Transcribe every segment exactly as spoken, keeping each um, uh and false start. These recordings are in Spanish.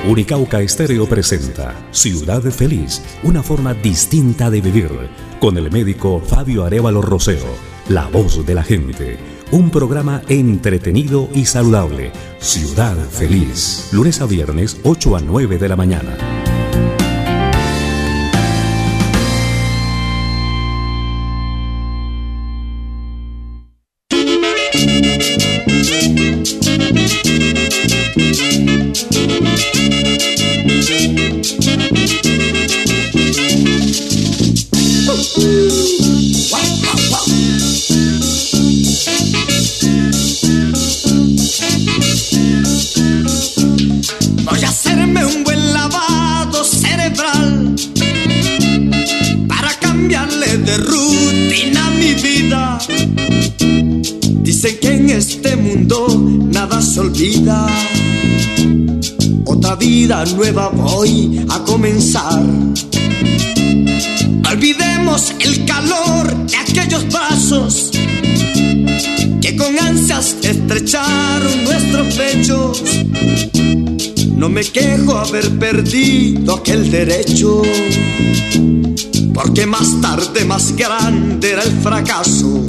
Unicauca Estéreo presenta Ciudad Feliz, una forma distinta de vivir, con el médico Fabio Arévalo Rosero, la voz de la gente. Un programa entretenido y saludable. Ciudad Feliz, lunes a viernes, ocho a nueve de la mañana. Voy a hacerme un buen lavado cerebral para cambiarle de rutina a mi vida. Dicen que en este mundo nada se olvida. Otra vida nueva voy a comenzar. No olvidemos el calor de aquellos brazos que con ansias estrecharon nuestros pechos. No me quejo haber perdido aquel derecho, porque más tarde más grande era el fracaso.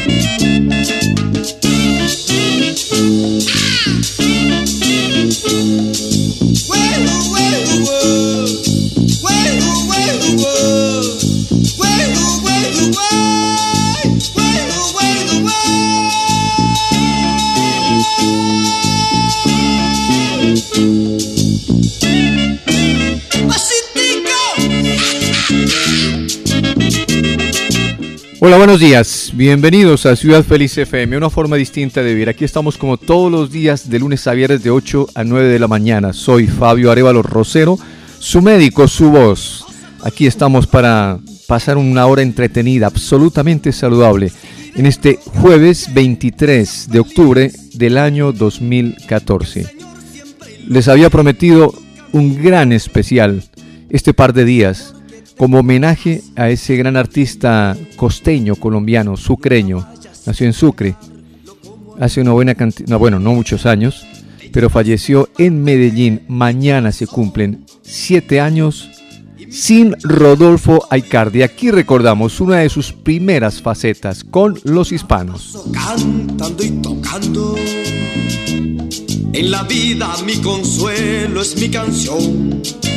Hola, buenos días, bienvenidos a Ciudad Feliz F M, una forma distinta de vivir. Aquí estamos como todos los días de lunes a viernes de ocho a nueve de la mañana. Soy Fabio Arévalo Rosero, su médico, su voz. Aquí estamos para pasar una hora entretenida, absolutamente saludable, en este jueves veintitrés de octubre del año dos mil catorce. Les había prometido un gran especial este par de días, como homenaje a ese gran artista costeño, colombiano, sucreño. Nació en Sucre hace una buena cantidad, no, bueno, no muchos años, pero falleció en Medellín. Mañana se cumplen siete años sin Rodolfo Aicardi. Aquí recordamos una de sus primeras facetas con los hispanos. Cantando y tocando, en la vida mi consuelo es mi canción.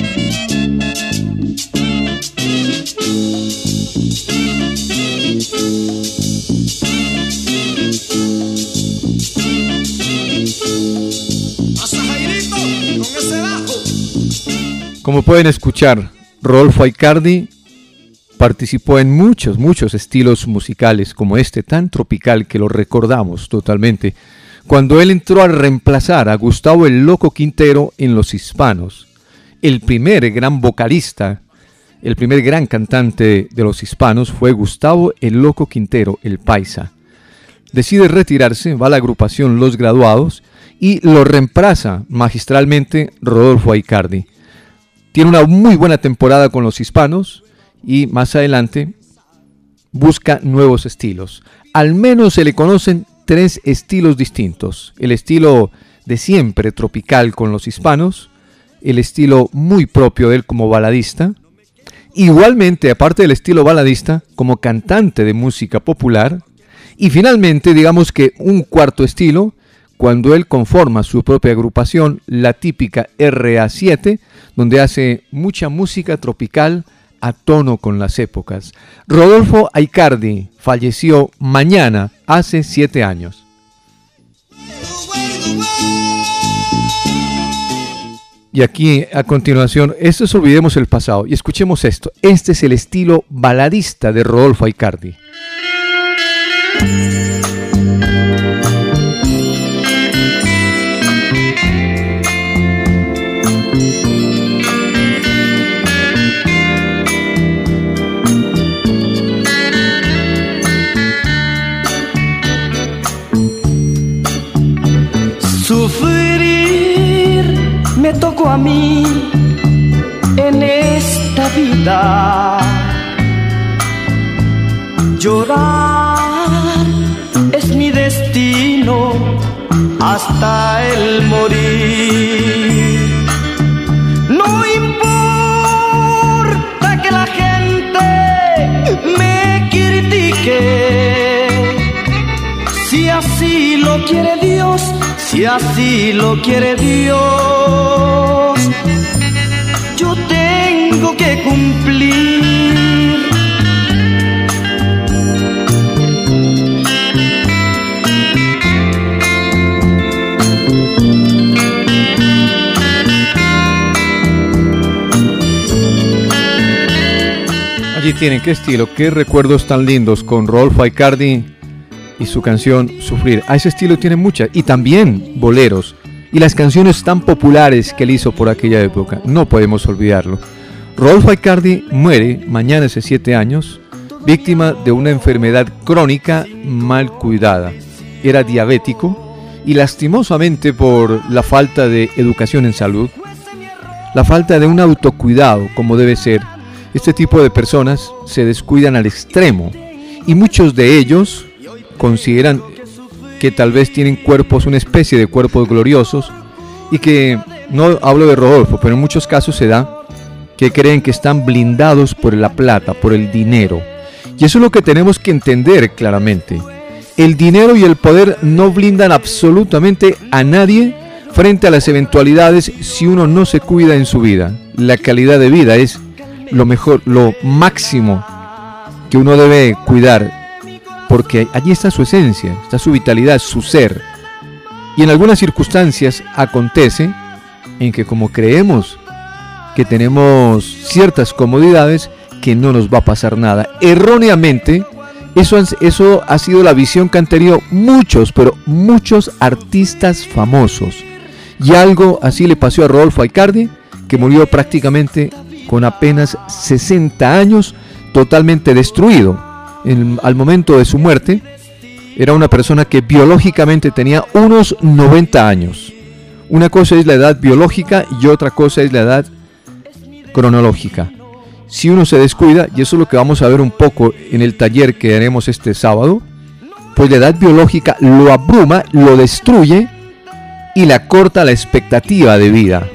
Como pueden escuchar, Rodolfo Aicardi participó en muchos, muchos estilos musicales, como este tan tropical que lo recordamos totalmente, cuando él entró a reemplazar a Gustavo el Loco Quintero en Los Hispanos, el primer gran vocalista. El primer gran cantante de Los Hispanos fue Gustavo el Loco Quintero, el paisa. Decide retirarse, va a la agrupación Los Graduados y lo reemplaza magistralmente Rodolfo Aicardi. Tiene una muy buena temporada con Los Hispanos y más adelante busca nuevos estilos. Al menos se le conocen tres estilos distintos. El estilo de siempre tropical con Los Hispanos, el estilo muy propio de él como baladista, igualmente, aparte del estilo baladista, como cantante de música popular, y finalmente, digamos que un cuarto estilo, cuando él conforma su propia agrupación, la típica R A siete, donde hace mucha música tropical a tono con las épocas. Rodolfo Aicardi falleció mañana, hace siete años. Y aquí, a continuación, esto es Olvidemos el Pasado. Y escuchemos esto. Este es el estilo baladista de Rodolfo Aicardi. Sufrir me tocó a mí en esta vida. Llorar es mi destino hasta el morir. lo quiere Dios, si así lo quiere Dios, yo tengo que cumplir. Allí tienen, qué estilo, qué recuerdos tan lindos con Rodolfo Aicardi y su canción Sufrir. A ese estilo tiene muchas, y también boleros, y las canciones tan populares que él hizo por aquella época, no podemos olvidarlo. Rodolfo Aicardi muere mañana hace siete años, víctima de una enfermedad crónica mal cuidada. Era diabético y lastimosamente por la falta de educación en salud, la falta de un autocuidado como debe ser, este tipo de personas se descuidan al extremo y muchos de ellos consideran que tal vez tienen cuerpos, una especie de cuerpos gloriosos, y que, no hablo de Rodolfo, pero en muchos casos se da que creen que están blindados por la plata, por el dinero. Y eso es lo que tenemos que entender claramente. El dinero y el poder no blindan absolutamente a nadie frente a las eventualidades si uno no se cuida en su vida. La calidad de vida es lo mejor, lo máximo que uno debe cuidar, porque allí está su esencia, está su vitalidad, su ser. Y en algunas circunstancias acontece en que, como creemos que tenemos ciertas comodidades, que no nos va a pasar nada. Erróneamente, eso, eso ha sido la visión que han tenido muchos, pero muchos artistas famosos. Y algo así le pasó a Rodolfo Aicardi, que murió prácticamente con apenas sesenta años, totalmente destruido. En, al momento de su muerte, era una persona que biológicamente tenía unos noventa años. Una cosa es la edad biológica y otra cosa es la edad cronológica. Si uno se descuida, y eso es lo que vamos a ver un poco en el taller que haremos este sábado, pues la edad biológica lo abruma, lo destruye y le acorta la expectativa de vida.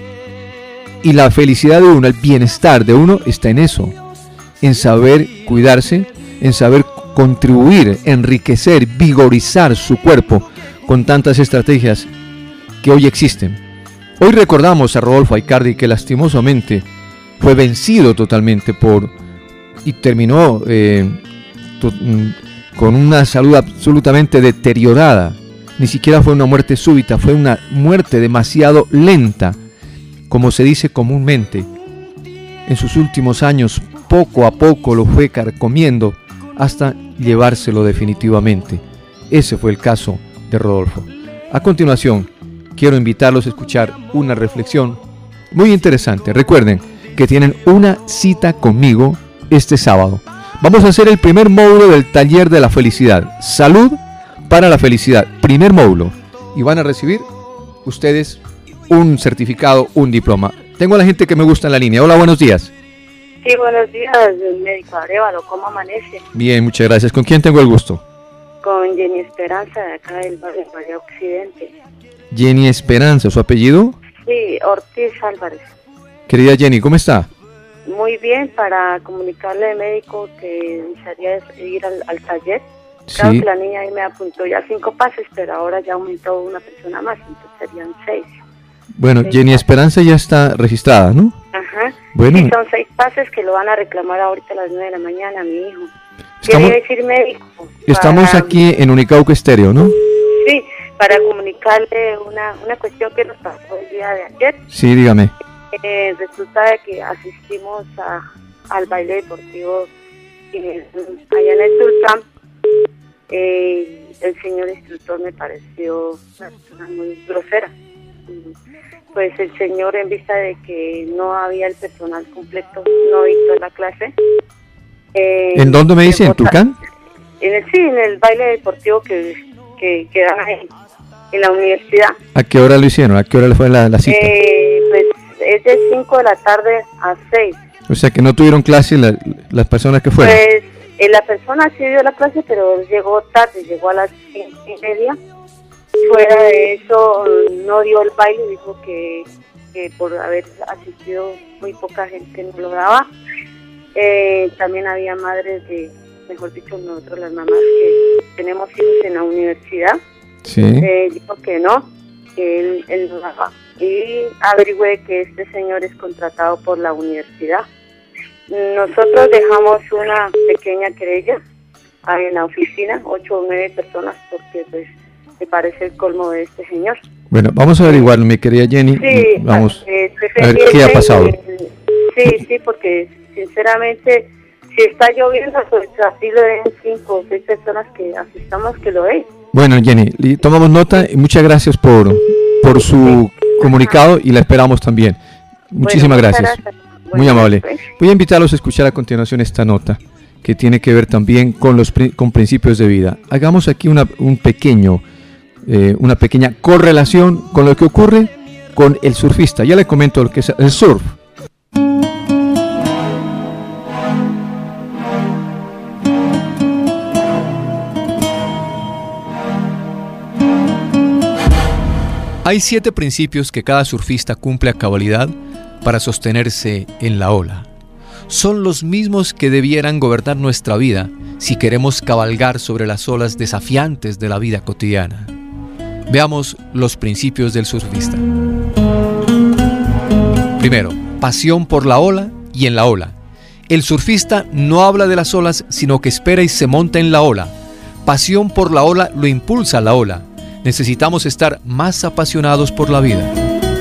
Y la felicidad de uno, el bienestar de uno está en eso, en saber cuidarse, en saber contribuir, enriquecer, vigorizar su cuerpo con tantas estrategias que hoy existen. Hoy recordamos a Rodolfo Aicardi, que lastimosamente fue vencido totalmente por y terminó eh, to, con una salud absolutamente deteriorada. Ni siquiera fue una muerte súbita, fue una muerte demasiado lenta, como se dice comúnmente. En sus últimos años, poco a poco lo fue carcomiendo hasta llevárselo definitivamente. Ese fue el caso de Rodolfo. A continuación, quiero invitarlos a escuchar una reflexión muy interesante. Recuerden que tienen una cita conmigo este sábado. Vamos a hacer el primer módulo del taller de la felicidad. Salud para la felicidad. Primer módulo. Y van a recibir ustedes un certificado, un diploma. Tengo a la gente que me gusta en la línea. Hola, buenos días. Sí, buenos días, médico Arevalo. ¿Cómo amanece? Bien, muchas gracias. ¿Con quién tengo el gusto? Con Jenny Esperanza, de acá del barrio Valle Occidente. Jenny Esperanza, ¿su apellido? Sí, Ortiz Álvarez. Querida Jenny, ¿cómo está? Muy bien, para comunicarle al médico que desearía ir al, al taller. Claro, sí, que la niña ahí me apuntó ya cinco pases, pero ahora ya aumentó una persona más, entonces serían seis. Bueno, seis Jenny pases. Esperanza ya está registrada, ¿no? Ajá. Bueno. Sí, son seis pases que lo van a reclamar ahorita a las nueve de la mañana, mi hijo. Estamos, Quería decir médico. Estamos para, aquí en Unicauco Estéreo, ¿no? Sí, para comunicarle una, una cuestión que nos pasó el día de ayer. Sí, dígame. Eh, resulta de que asistimos a, al baile deportivo eh, allá en el Tulcán. Eh, el señor instructor me pareció una persona muy grosera. Pues el señor, en vista de que no había el personal completo, no dictó la clase. Eh, ¿En dónde me dice? ¿En Tulcán? En el, sí, en el baile deportivo que, que, que dan ahí, en la universidad. ¿A qué hora lo hicieron? ¿A qué hora le fue la, la cita? Eh, pues es de cinco de la tarde a seis. O sea que no tuvieron clase la, las personas que fueron. Pues eh, la persona sí dio la clase, pero llegó tarde, llegó a las cinco y media. Fuera de eso, no dio el baile, dijo que, que por haber asistido muy poca gente no lo daba. Eh, también había madres de, mejor dicho, nosotros las mamás que tenemos hijos en la universidad. Sí. Eh, dijo que no, que él, él no daba. Y averigüé que este señor es contratado por la universidad. Nosotros dejamos una pequeña querella ahí en la oficina, ocho o nueve personas, porque pues me parece el colmo de este señor. Bueno, vamos a averiguarlo, mi querida Jenny. Sí, vamos eh, a ver qué ha pasado. Eh, sí, sí, porque sinceramente, si está lloviendo, pues así lo ven cinco o seis personas que asistamos que lo ven. Bueno, Jenny, y tomamos nota y muchas gracias por, por su comunicado y la esperamos también. Muchísimas Bueno, gracias. gracias. Muy Bueno, amable. pues. Voy a invitarlos a escuchar a continuación esta nota que tiene que ver también con los pri- con principios de vida. Hagamos aquí una, un pequeño, eh, una pequeña correlación con lo que ocurre con el surfista. Ya le comento lo que es el surf. Hay siete principios que cada surfista cumple a cabalidad para sostenerse en la ola. Son los mismos que debieran gobernar nuestra vida si queremos cabalgar sobre las olas desafiantes de la vida cotidiana. Veamos los principios del surfista. Primero, pasión por la ola y en la ola. El surfista no habla de las olas, sino que espera y se monta en la ola. Pasión por la ola lo impulsa a la ola. Necesitamos estar más apasionados por la vida.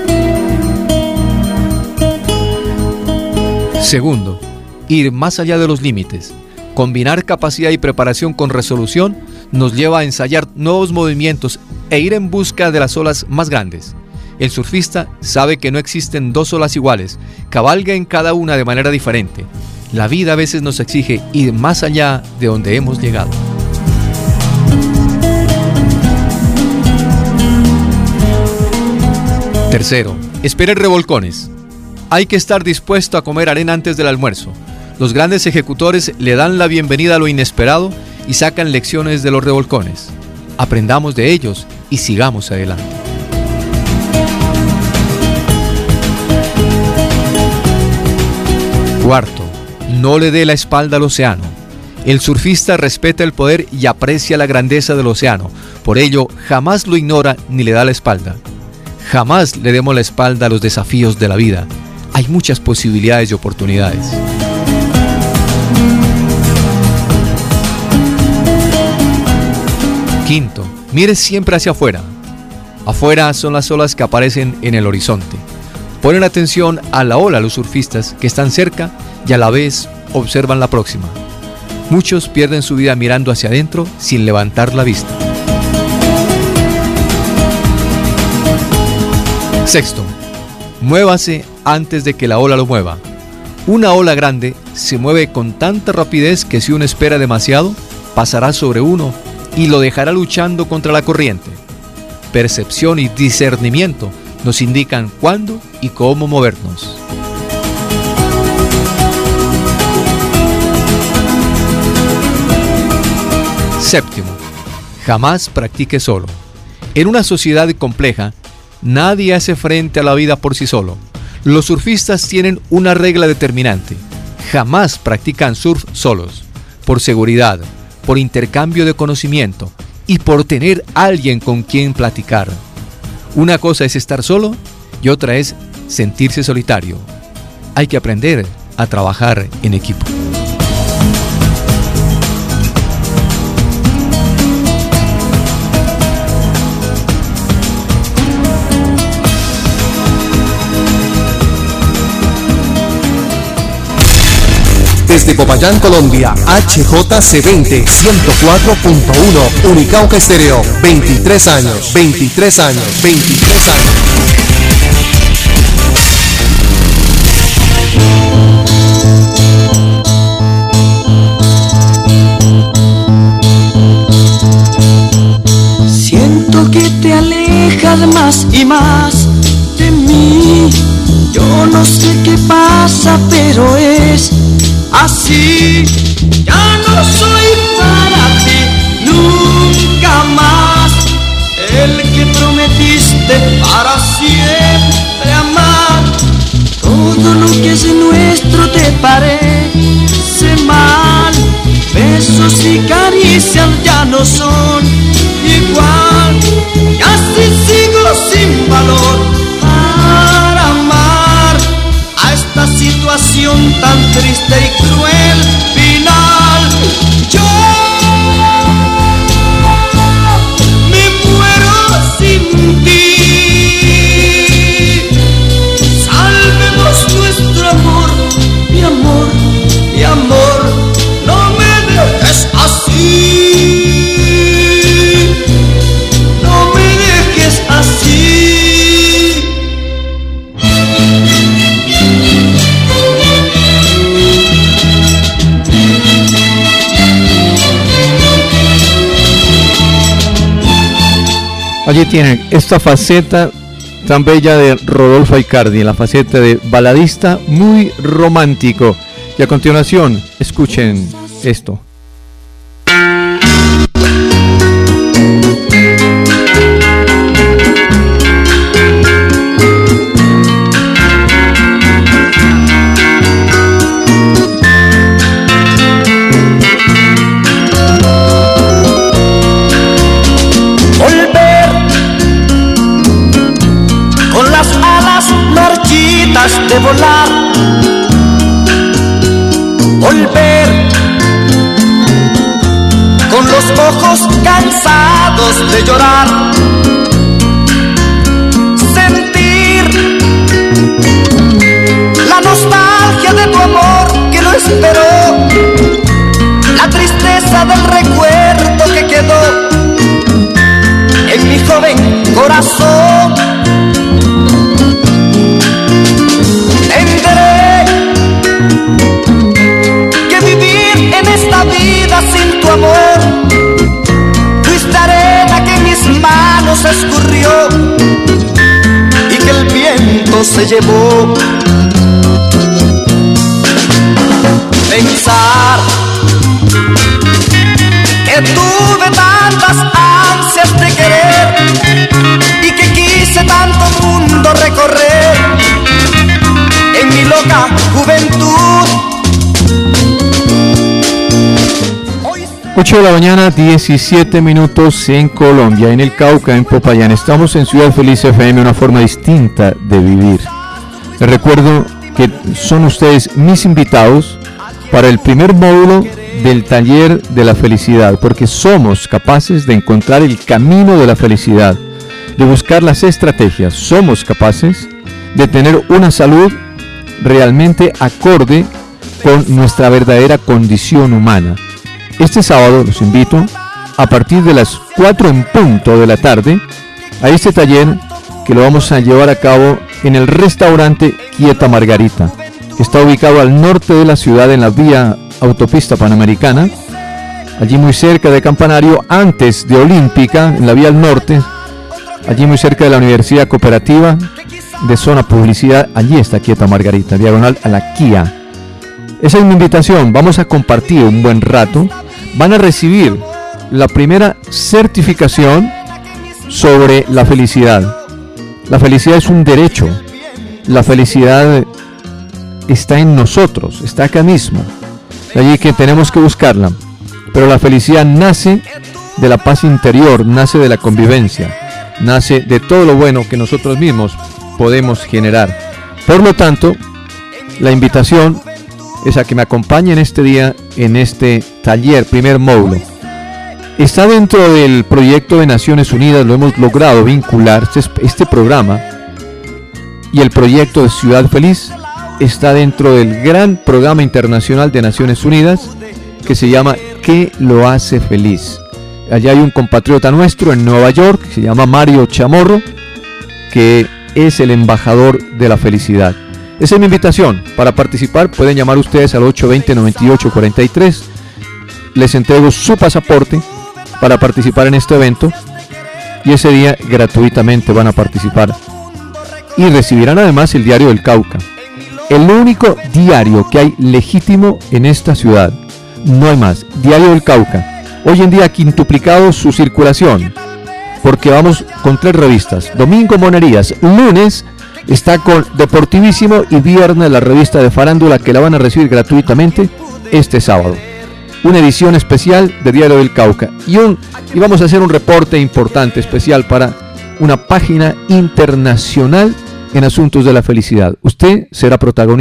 Segundo, ir más allá de los límites. Combinar capacidad y preparación con resolución nos lleva a ensayar nuevos movimientos e ir en busca de las olas más grandes. El surfista sabe que no existen dos olas iguales, cabalga en cada una de manera diferente. La vida a veces nos exige ir más allá de donde hemos llegado. Tercero, esperen revolcones. Hay que estar dispuesto a comer arena antes del almuerzo. Los grandes ejecutores le dan la bienvenida a lo inesperado y sacan lecciones de los revolcones. Aprendamos de ellos y sigamos adelante. Cuarto, no le dé la espalda al océano. El surfista respeta el poder y aprecia la grandeza del océano. Por ello, jamás lo ignora ni le da la espalda. Jamás le demos la espalda a los desafíos de la vida. Hay muchas posibilidades y oportunidades. Quinto, mire siempre hacia afuera. Afuera son las olas que aparecen en el horizonte. Ponen atención a la ola los surfistas que están cerca y a la vez observan la próxima. Muchos pierden su vida mirando hacia adentro sin levantar la vista. Sexto, muévase antes de que la ola lo mueva. Una ola grande se mueve con tanta rapidez que si uno espera demasiado, pasará sobre uno y lo dejará luchando contra la corriente. Percepción y discernimiento nos indican cuándo y cómo movernos. Séptimo, jamás practique solo. En una sociedad compleja, nadie hace frente a la vida por sí solo. Los surfistas tienen una regla determinante. Jamás practican surf solos. Por seguridad, por intercambio de conocimiento y por tener alguien con quien platicar. Una cosa es estar solo y otra es sentirse solitario. Hay que aprender a trabajar en equipo. Desde Popayán, Colombia, H J C veinte, ciento cuatro punto uno, Unicauca Estéreo, veintitrés años, veintitrés años, veintitrés años. Siento que te alejas más y más de mí. Yo no sé qué pasa, pero es así. Ya no soy para ti nunca más el que prometiste para siempre amar. Todo lo que es nuestro te parece mal. Besos y caricias ya no son igual. canción tan triste y cruel final. Yo me muero sin ti. Salvemos nuestro amor, mi amor, mi amor, no me dejes así. No me dejes así. Allí tienen esta faceta tan bella de Rodolfo Aicardi, la faceta de baladista muy romántico. Y a continuación, escuchen esto. De volar, volver con los ojos cansados de llorar, sentir la nostalgia de tu amor que no esperó, la tristeza del recuerdo que quedó en mi joven corazón. Sin tu amor, fuiste arena que en mis manos escurrió y que el viento se llevó. Pensar que tuve tantas ansias de querer y que quise tanto mundo recorrer en mi loca juventud. ocho de la mañana, diecisiete minutos en Colombia, en el Cauca, en Popayán. Estamos en Ciudad Feliz F M, una forma distinta de vivir. Les recuerdo que son ustedes mis invitados para el primer módulo del taller de la felicidad, porque somos capaces de encontrar el camino de la felicidad, de buscar las estrategias. Somos capaces de tener una salud realmente acorde con nuestra verdadera condición humana. Este sábado los invito a partir de las cuatro en punto de la tarde a este taller que lo vamos a llevar a cabo en el restaurante Quieta Margarita, que está ubicado al norte de la ciudad en la vía autopista panamericana, allí muy cerca de Campanario, antes de Olímpica, en la vía al norte, allí muy cerca de la Universidad Cooperativa de Zona Publicidad. Allí está Quieta Margarita, diagonal a la Kia. Esa es mi invitación. Vamos a compartir un buen rato. Van a recibir la primera certificación sobre la felicidad. La felicidad es un derecho. La felicidad está en nosotros, está acá mismo. De allí que tenemos que buscarla. Pero la felicidad nace de la paz interior, nace de la convivencia, nace de todo lo bueno que nosotros mismos podemos generar. Por lo tanto, la invitación es a que me acompañen este día en este taller, primer módulo. Está dentro del proyecto de Naciones Unidas, lo hemos logrado vincular, este, este programa y el proyecto de Ciudad Feliz está dentro del gran programa internacional de Naciones Unidas que se llama ¿Qué lo hace feliz? Allá hay un compatriota nuestro en Nueva York que se llama Mario Chamorro, que es el embajador de la felicidad. Esa es mi invitación. Para participar pueden llamar ustedes al ocho dos cero, nueve ocho cuatro tres. Les entrego su pasaporte para participar en este evento y ese día gratuitamente van a participar y recibirán además el Diario del Cauca, el único diario que hay legítimo en esta ciudad. No hay más. Diario del Cauca. Hoy en día ha quintuplicado su circulación porque vamos con tres revistas. Domingo Monerías, lunes está con Deportivísimo y viernes la revista de farándula que la van a recibir gratuitamente este sábado. Una edición especial de Diario del Cauca y, un, y vamos a hacer un reporte importante especial para una página internacional en asuntos de la felicidad. Usted será protagonista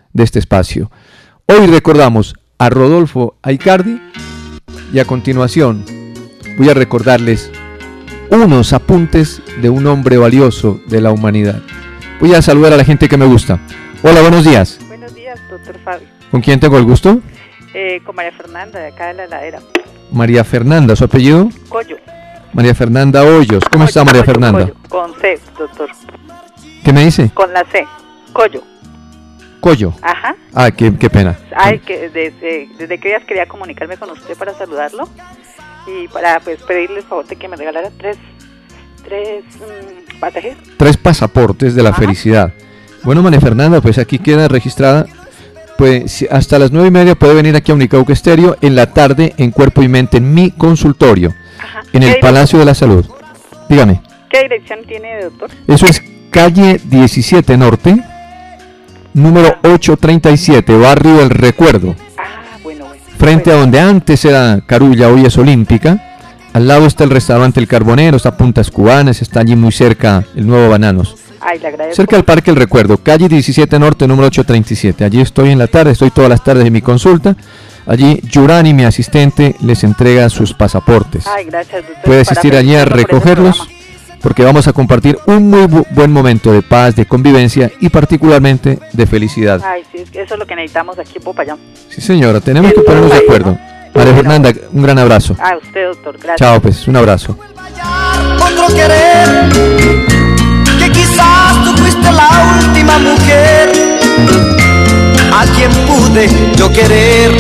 de este espacio. Hoy recordamos a Rodolfo Aicardi y a continuación voy a recordarles unos apuntes de un hombre valioso de la humanidad. Voy a saludar a la gente que me gusta. Hola, buenos días. Buenos días, doctor Fabio. ¿Con quién tengo el gusto? Eh, con María Fernanda, de acá de la heladera. María Fernanda, ¿su apellido? Collo. María Fernanda Hoyos. ¿Cómo Collo, está María Collo, Fernanda? Collo. Con C, doctor. ¿Qué me dice? Con la C. Collo. Collo. Ajá. Ah, qué, qué pena. Ay, que desde, desde que días quería comunicarme con usted para saludarlo y para pues pedirle el favor de que me regalara tres, tres mmm, pasajes. Tres pasaportes de la Ajá. felicidad. Bueno, María Fernanda, pues aquí queda registrada. Pues hasta las nueve y media puede venir aquí a Unicauca Estéreo, en la tarde en Cuerpo y Mente, en mi consultorio, Ajá. en el ¿Qué Palacio de la Salud. Dígame. ¿Qué dirección tiene, doctor? Eso es calle diecisiete Norte, número ochocientos treinta y siete, barrio El Recuerdo, Ah, bueno, bueno. frente a Bueno. donde antes era Carulla, hoy es Olímpica. Al lado está el restaurante El Carbonero, está Puntas Cubanas, está allí muy cerca el Nuevo Bananos. Ay, le agradezco. Cerca del Parque El Recuerdo, calle diecisiete Norte, número ochocientos treinta y siete. Allí estoy en la tarde, estoy todas las tardes en mi consulta. Allí Yurani, mi asistente, les entrega sus pasaportes. Ay, gracias, doctor. Puede Para asistir allí a felicitarlo por ese recogerlos, programa. porque vamos a compartir un muy bu- buen momento de paz, de convivencia y particularmente de felicidad. Ay, sí, es que eso es lo que necesitamos aquí en Popayán. Sí, señora, tenemos que ponernos de acuerdo. María Fernanda, un gran abrazo. A usted, doctor, gracias. Chao, pues, un abrazo. Otro querer, que quizás tú fuiste la última mujer a quien pude yo querer.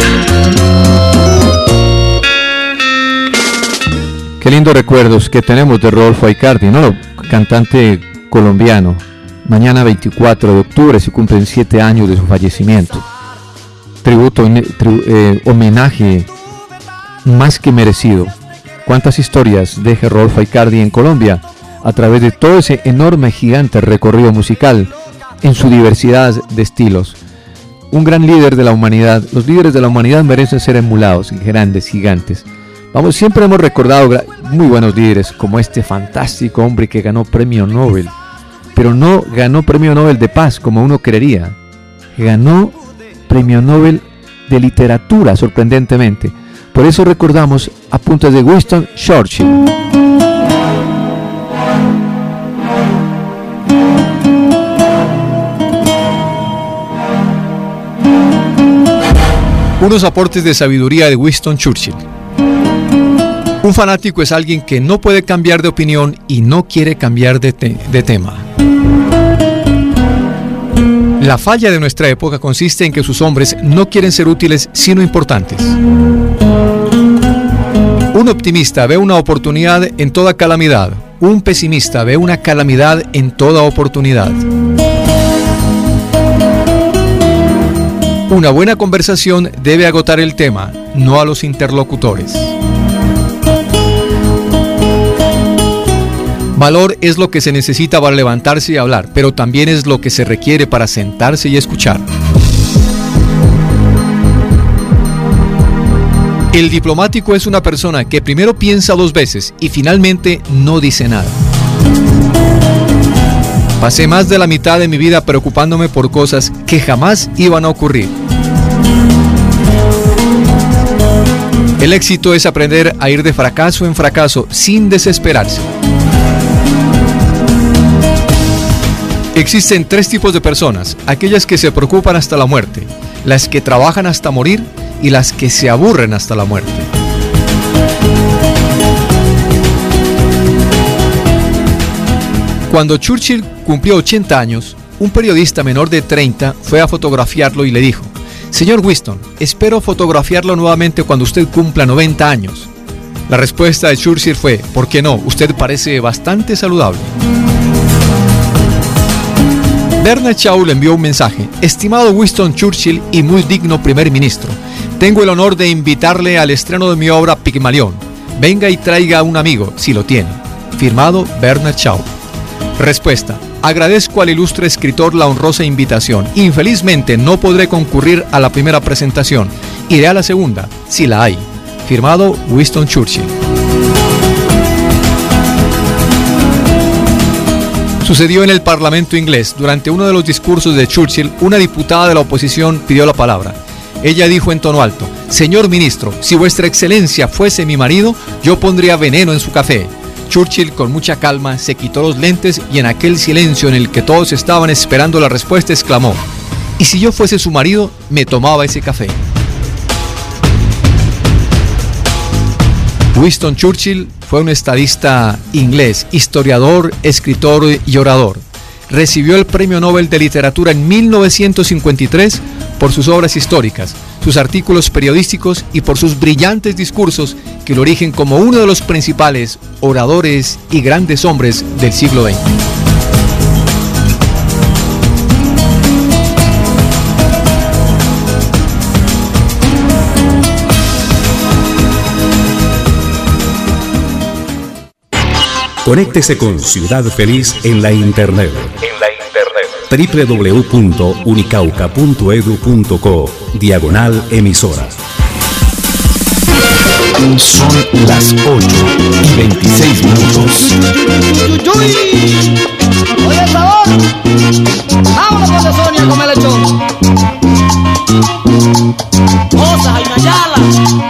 Qué lindos recuerdos que tenemos de Rodolfo Aicardi, ¿no? Cantante colombiano. Mañana veinticuatro de octubre se cumplen siete años de su fallecimiento. Tributo, tri- eh, homenaje más que merecido. ¿Cuántas historias deja Rodolfo Aicardi en Colombia a través de todo ese enorme, gigante recorrido musical en su diversidad de estilos? Un gran líder de la humanidad. Los líderes de la humanidad merecen ser emulados, grandes, gigantes. Vamos, siempre hemos recordado gra- muy buenos líderes, como este fantástico hombre que ganó premio Nobel, pero no ganó premio Nobel de paz como uno creería. Ganó premio Nobel de literatura, sorprendentemente. Por eso recordamos apuntes de Winston Churchill. Unos aportes de sabiduría de Winston Churchill. Un fanático es alguien que no puede cambiar de opinión y no quiere cambiar de, te- de tema. La falla de nuestra época consiste en que sus hombres no quieren ser útiles sino importantes. Un optimista ve una oportunidad en toda calamidad. Un pesimista ve una calamidad en toda oportunidad. Una buena conversación debe agotar el tema, no a los interlocutores. Valor es lo que se necesita para levantarse y hablar, pero también es lo que se requiere para sentarse y escuchar. El diplomático es una persona que primero piensa dos veces y finalmente no dice nada. Pasé más de la mitad de mi vida preocupándome por cosas que jamás iban a ocurrir. El éxito es aprender a ir de fracaso en fracaso sin desesperarse. Existen tres tipos de personas: aquellas que se preocupan hasta la muerte, las que trabajan hasta morir y las que se aburren hasta la muerte. Cuando Churchill cumplió ochenta años, un periodista menor de treinta fue a fotografiarlo y le dijo: «Señor Winston, espero fotografiarlo nuevamente cuando usted cumpla noventa años». La respuesta de Churchill fue: «¿Por qué no? Usted parece bastante saludable». Bernard Shaw le envió un mensaje: «Estimado Winston Churchill y muy digno primer ministro, tengo el honor de invitarle al estreno de mi obra Pigmalión. Venga y traiga a un amigo, si lo tiene». Firmado Bernard Shaw. Respuesta: agradezco al ilustre escritor la honrosa invitación. Infelizmente no podré concurrir a la primera presentación. Iré a la segunda, si la hay. Firmado Winston Churchill. sucedió en el Parlamento inglés. Durante uno de los discursos de Churchill, una diputada de la oposición pidió la palabra. Ella dijo en tono alto: señor ministro, si vuestra excelencia fuese mi marido, yo pondría veneno en su café. Churchill, con mucha calma, se quitó los lentes y en aquel silencio en el que todos estaban esperando la respuesta, exclamó: ¿y si yo fuese su marido, me tomaba ese café? Winston Churchill fue un estadista inglés, historiador, escritor y orador. Recibió el Premio Nobel de Literatura en mil novecientos cincuenta y tres por sus obras históricas, sus artículos periodísticos y por sus brillantes discursos que lo erigen como uno de los principales oradores y grandes hombres del siglo veinte. Conéctese con Ciudad Feliz en la internet. En la internet. doble u doble u doble u punto unicauca punto edu punto co diagonal emisoras. Son las ocho y veintiséis minutos. Oye, el sabor. Vámonos con la Sonia, come lechón. Cosas, y Nayala.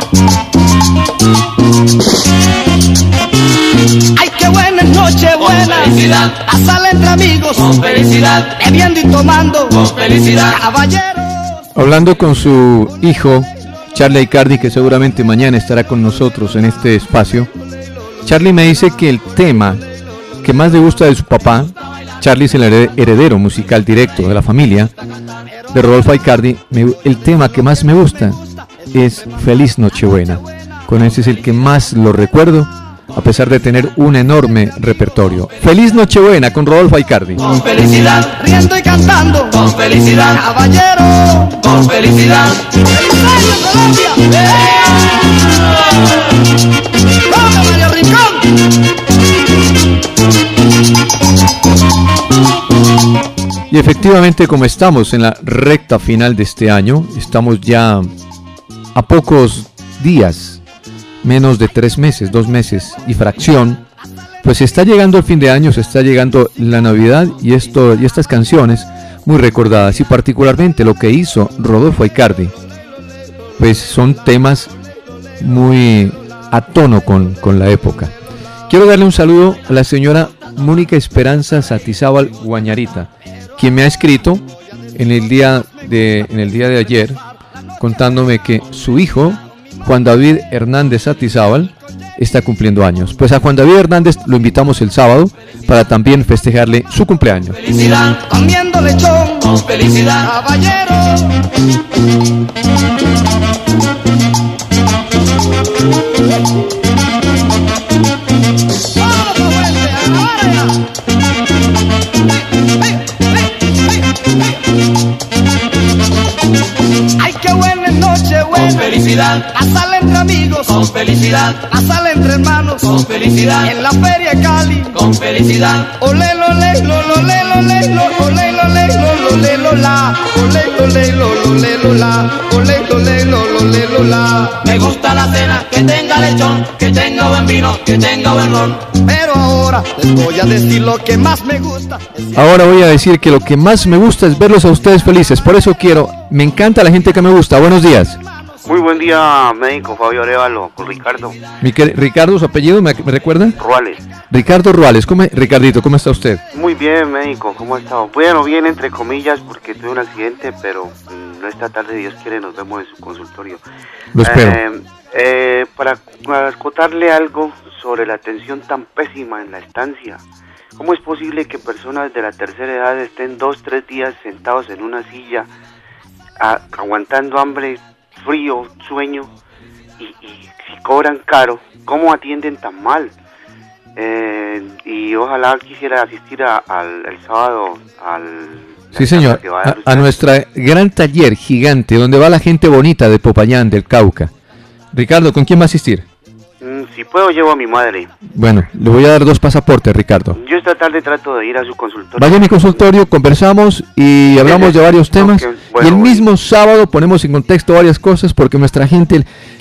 Ay, qué buena noche, buena. Con felicidad. Pasarla entre amigos. Con felicidad. Bebiendo y tomando. Con felicidad. Caballeros. Hablando con su hijo, Charlie Icardi, que seguramente mañana estará con nosotros en este espacio, Charlie me dice que el tema que más le gusta de su papá, Charlie es el heredero musical directo de la familia de Rodolfo Icardi, me, el tema que más me gusta es Feliz Nochebuena. Con ese es el que más lo recuerdo, a pesar de tener un enorme repertorio. Feliz Nochebuena con Rodolfo Icardi. Con felicidad, riendo y cantando. Con felicidad, caballero. Con felicidad. Colombia. ¡Vamos, Mario Rincón! Y efectivamente, como estamos en la recta final de este año, estamos ya a pocos días, menos de tres meses, dos meses y fracción, pues está llegando el fin de año, se está llegando la Navidad y esto y estas canciones muy recordadas, y particularmente lo que hizo Rodolfo Icardi, pues son temas muy a tono con, con la época. Quiero darle un saludo a la señora Mónica Esperanza Satizábal Guañarita, quien me ha escrito en el día de, en el día de ayer contándome que su hijo Juan David Hernández Satizábal está cumpliendo años. Pues a Juan David Hernández lo invitamos el sábado para también festejarle su cumpleaños. Felicidad, comiendo lechón, con felicidad, caballero. Ay, qué buena noche, buena. Con felicidad. Pasarla entre amigos. Con felicidad. Pasarla entre hermanos. Con felicidad. En la feria de Cali. Con felicidad. Ole, lo, le, lo, lo, le, lo, le, lo, ole, lo, le, lo, lo, le, lo, la. Ole, lo, le, lo, lo, le, lo, la. Ole, lo, le, lo, lo, le, lo, la. Me gusta la cena, que tenga lechón, que tenga buen vino, que tenga buen ron. Pero ahora les voy a decir lo que más me gusta. Ahora voy a decir que lo que más me gusta es verlos a ustedes felices. Por eso quiero, me encanta la gente que me gusta. Buenos días. Muy buen día, médico Fabio Arevalo, con Ricardo. Mi que, Ricardo, ¿su apellido me, me recuerda? Ruales. Ricardo Ruales. ¿Cómo, Ricardito, ¿cómo está usted? Muy bien, médico, ¿cómo ha estado? Bueno, bien, entre comillas, porque tuve un accidente, pero mmm, esta tarde, Dios quiere, nos vemos en su consultorio. Lo espero. Eh, eh, para, para contarle algo sobre la atención tan pésima en la estancia. ¿Cómo es posible que personas de la tercera edad estén dos, tres días sentados en una silla, a, aguantando hambre, frío, sueño, y, y si cobran caro, cómo atienden tan mal? Eh, y ojalá quisiera asistir a, al el sábado al... Sí, señor, a, a, a nuestra gran taller gigante, donde va la gente bonita de Popayán, del Cauca. Ricardo, ¿con quién va a asistir? Mm, si puedo, llevo a mi madre. Bueno, le voy a dar dos pasaportes, Ricardo. Yo esta tarde trato de ir a su consultorio. Vaya a mi consultorio, conversamos y hablamos de varios temas. Okay, bueno, y el mismo bueno. sábado ponemos en contexto varias cosas, porque nuestra gente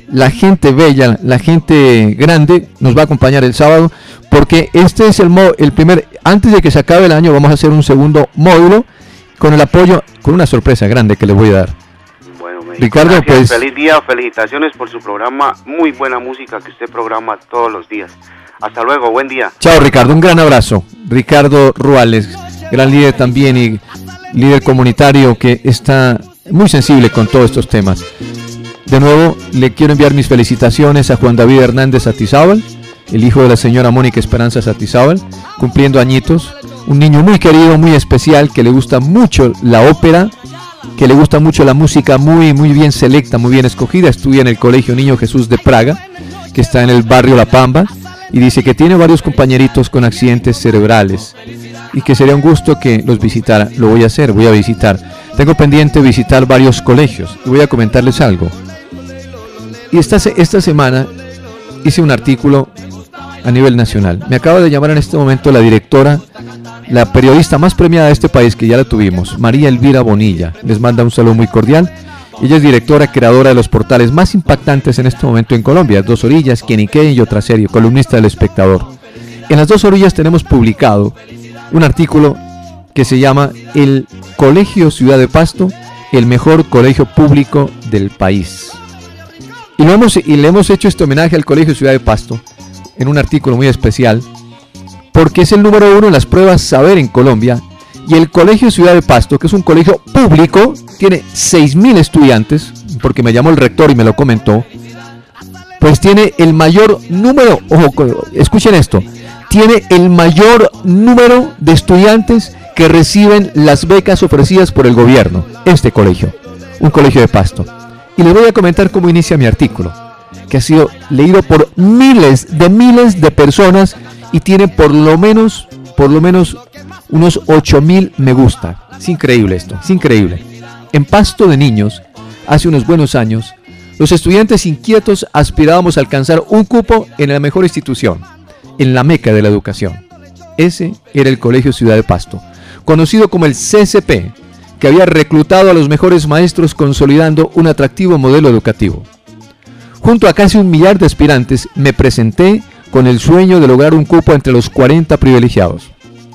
la gente bella, la gente grande nos va a acompañar el sábado, porque este es el, mo el primer, antes de que se acabe el año vamos a hacer un segundo módulo con el apoyo, con una sorpresa grande que les voy a dar. Bueno, médico, Ricardo, gracias, pues, feliz día, felicitaciones por su programa, muy buena música que usted programa todos los días. Hasta luego, buen día. Chao, Ricardo, un gran abrazo. Ricardo Ruales, gran líder también y líder comunitario que está muy sensible con todos estos temas. De nuevo, le quiero enviar mis felicitaciones a Juan David Hernández Atizábal, el hijo de la señora Mónica Esperanza Atizábal, cumpliendo añitos. Un niño muy querido, muy especial, que le gusta mucho la ópera, que le gusta mucho la música muy, muy bien selecta, muy bien escogida. Estudia en el Colegio Niño Jesús de Praga, que está en el barrio La Pampa, y dice que tiene varios compañeritos con accidentes cerebrales y que sería un gusto que los visitara. Lo voy a hacer, voy a visitar. Tengo pendiente visitar varios colegios y voy a comentarles algo. Y esta, esta semana hice un artículo a nivel nacional. Me acaba de llamar en este momento la directora, la periodista más premiada de este país, que ya la tuvimos, María Elvira Bonilla. Les manda un saludo muy cordial. Ella es directora, creadora de los portales más impactantes en este momento en Colombia, Dos Orillas, Quién y Qué y Otra Serie, columnista del Espectador. En las Dos Orillas tenemos publicado un artículo que se llama El Colegio Ciudad de Pasto, el mejor colegio público del país. Y, lo hemos, y le hemos hecho este homenaje al Colegio Ciudad de Pasto en un artículo muy especial, porque es el número uno en las pruebas Saber en Colombia. Y el Colegio Ciudad de Pasto, que es un colegio público, tiene seis mil estudiantes, porque me llamó el rector y me lo comentó, pues tiene el mayor número, ojo, escuchen esto, tiene el mayor número de estudiantes que reciben las becas ofrecidas por el gobierno, este colegio, un colegio de Pasto. Y les voy a comentar cómo inicia mi artículo, que ha sido leído por miles de miles de personas y tiene por lo menos, por lo menos unos ocho mil me gusta. Es increíble esto, es increíble. En Pasto de Niños, hace unos buenos años, los estudiantes inquietos aspirábamos a alcanzar un cupo en la mejor institución, en la meca de la educación. Ese era el Colegio Ciudad de Pasto, conocido como el C C P, que había reclutado a los mejores maestros consolidando un atractivo modelo educativo. Junto a casi un millar de aspirantes, me presenté con el sueño de lograr un cupo entre los cuarenta privilegiados.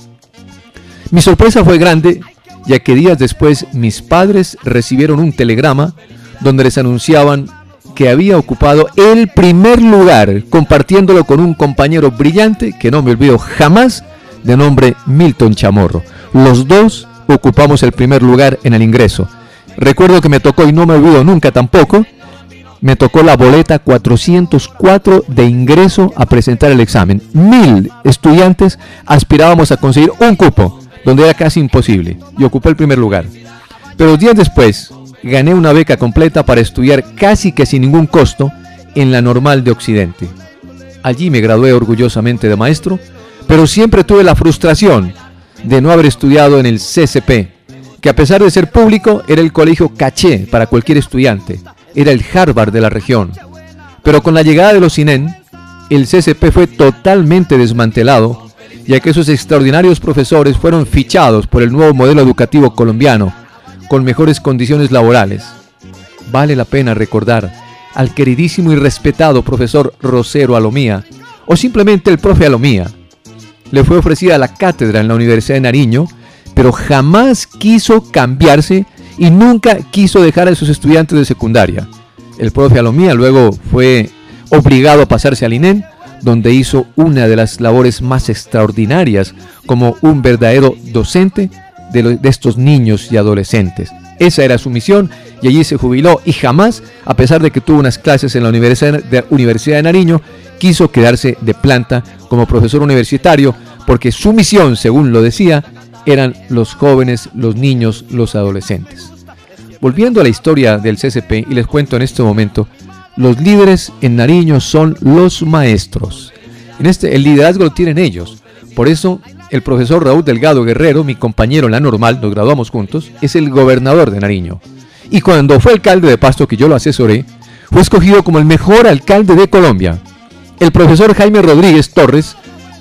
Mi sorpresa fue grande, ya que días después mis padres recibieron un telegrama donde les anunciaban que había ocupado el primer lugar, compartiéndolo con un compañero brillante que no me olvido jamás, de nombre Milton Chamorro. Los dos ocupamos el primer lugar en el ingreso. Recuerdo que me tocó, y no me olvido nunca tampoco, me tocó la boleta cuatrocientos cuatro de ingreso a presentar el examen. Mil estudiantes aspirábamos a conseguir un cupo, donde era casi imposible, y ocupé el primer lugar. Pero días después, gané una beca completa para estudiar casi que sin ningún costo en la Normal de Occidente. Allí me gradué orgullosamente de maestro, pero siempre tuve la frustración de no haber estudiado en el C C P, que a pesar de ser público, era el colegio caché para cualquier estudiante, era el Harvard de la región. Pero con la llegada de los I N E N, el C C P fue totalmente desmantelado, ya que esos extraordinarios profesores fueron fichados por el nuevo modelo educativo colombiano, con mejores condiciones laborales. Vale la pena recordar al queridísimo y respetado profesor Rosero Alomía, o simplemente el profe Alomía. Le fue ofrecida la cátedra en la Universidad de Nariño, pero jamás quiso cambiarse y nunca quiso dejar a sus estudiantes de secundaria. El profe Alomía luego fue obligado a pasarse al I N E N, donde hizo una de las labores más extraordinarias como un verdadero docente de, lo, de estos niños y adolescentes. Esa era su misión y allí se jubiló, y jamás, a pesar de que tuvo unas clases en la Universidad de, Universidad de Nariño, quiso quedarse de planta como profesor universitario, porque su misión, según lo decía, eran los jóvenes, los niños, los adolescentes. Volviendo a la historia del C C P, y les cuento en este momento, los líderes en Nariño son los maestros. En este, el liderazgo lo tienen ellos. Por eso, el profesor Raúl Delgado Guerrero, mi compañero en la Normal, nos graduamos juntos, es el gobernador de Nariño. Y cuando fue alcalde de Pasto, que yo lo asesoré, fue escogido como el mejor alcalde de Colombia. El profesor Jaime Rodríguez Torres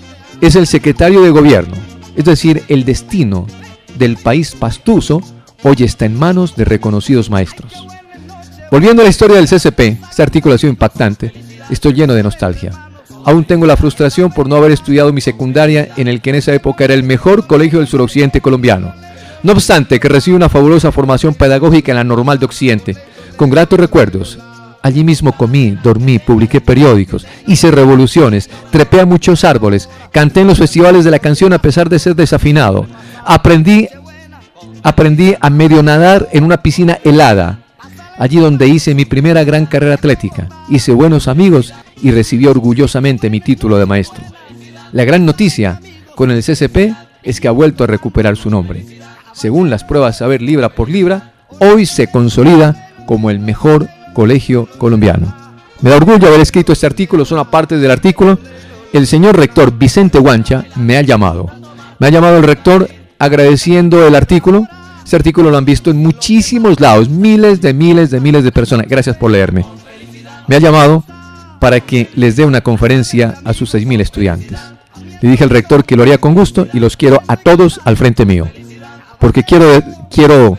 es el secretario de gobierno, es decir, el destino del país pastuso hoy está en manos de reconocidos maestros. Volviendo a la historia del C C P, este artículo ha sido impactante. Estoy lleno de nostalgia. Aún tengo la frustración por no haber estudiado mi secundaria en el que en esa época era el mejor colegio del suroccidente colombiano. No obstante, que recibí una fabulosa formación pedagógica en la Normal de Occidente, con gratos recuerdos. Allí mismo comí, dormí, publiqué periódicos, hice revoluciones, trepé a muchos árboles, canté en los festivales de la canción a pesar de ser desafinado. Aprendí, aprendí a medio nadar en una piscina helada. Allí donde hice mi primera gran carrera atlética, hice buenos amigos y recibí orgullosamente mi título de maestro. La gran noticia con el C C P es que ha vuelto a recuperar su nombre. Según las pruebas Saber libra por libra, hoy se consolida como el mejor colegio colombiano. Me da orgullo haber escrito este artículo, son aparte del artículo. El señor rector Vicente Guancha me ha llamado. Me ha llamado el rector agradeciendo el artículo. Este artículo lo han visto en muchísimos lados, miles de miles de miles de personas. Gracias por leerme. Me ha llamado para que les dé una conferencia a sus seis mil estudiantes. Le dije al rector que lo haría con gusto y los quiero a todos al frente mío. Porque quiero, quiero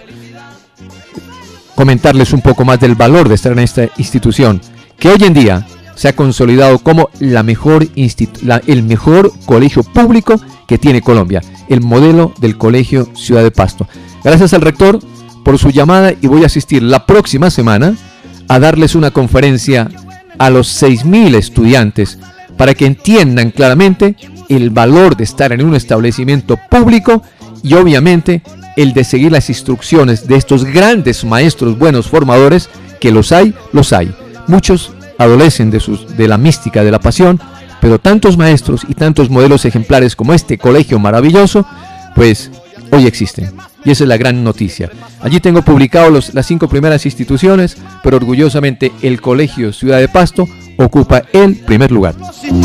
comentarles un poco más del valor de estar en esta institución, que hoy en día se ha consolidado como la mejor institu- la, el mejor colegio público que tiene Colombia, el modelo del Colegio Ciudad de Pasto. Gracias al rector por su llamada y voy a asistir la próxima semana a darles una conferencia a los seis mil estudiantes para que entiendan claramente el valor de estar en un establecimiento público y obviamente el de seguir las instrucciones de estos grandes maestros buenos formadores, que los hay, los hay. Muchos adolecen de, sus, de la mística, de la pasión, pero tantos maestros y tantos modelos ejemplares como este colegio maravilloso, pues hoy existen. Y esa es la gran noticia. Allí tengo publicado los, las cinco primeras instituciones, pero orgullosamente el Colegio Ciudad de Pasto ocupa el primer lugar.